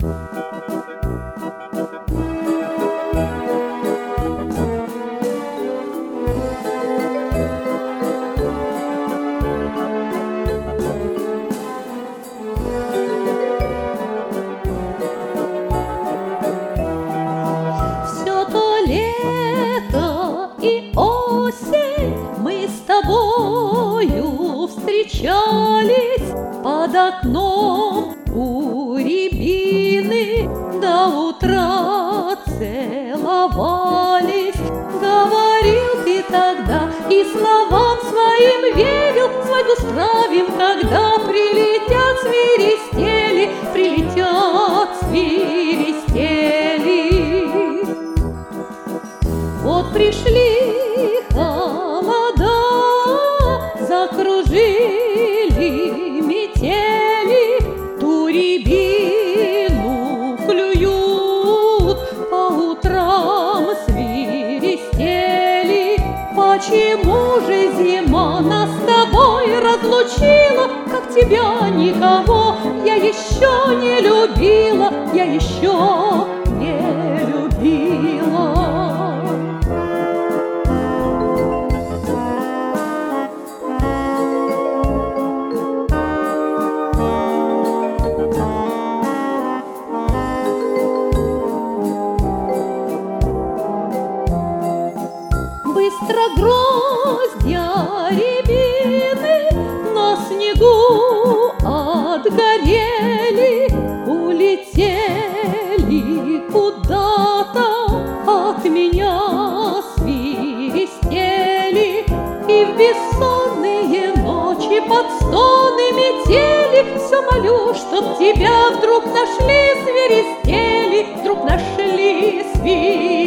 Мы с тобою встречались под окном у рябины, до утра целовались. Говорил ты тогда и словам своим верил, свадьбу справим, когда прилетят свиристели, прилетят свиристели. Вот пришли холода, закружили метели, ту рябину клюют, по утрам свиристели. Почему же зима нас с тобой разлучила, как тебя никого я еще не любила, я еще не любила? Быстро гроздья рябины на снегу отгорели, улетели куда-то от меня свиристели. И в бессонные ночи под стоны метели все молю, чтоб тебя вдруг нашли свиристели, вдруг нашли свиристели.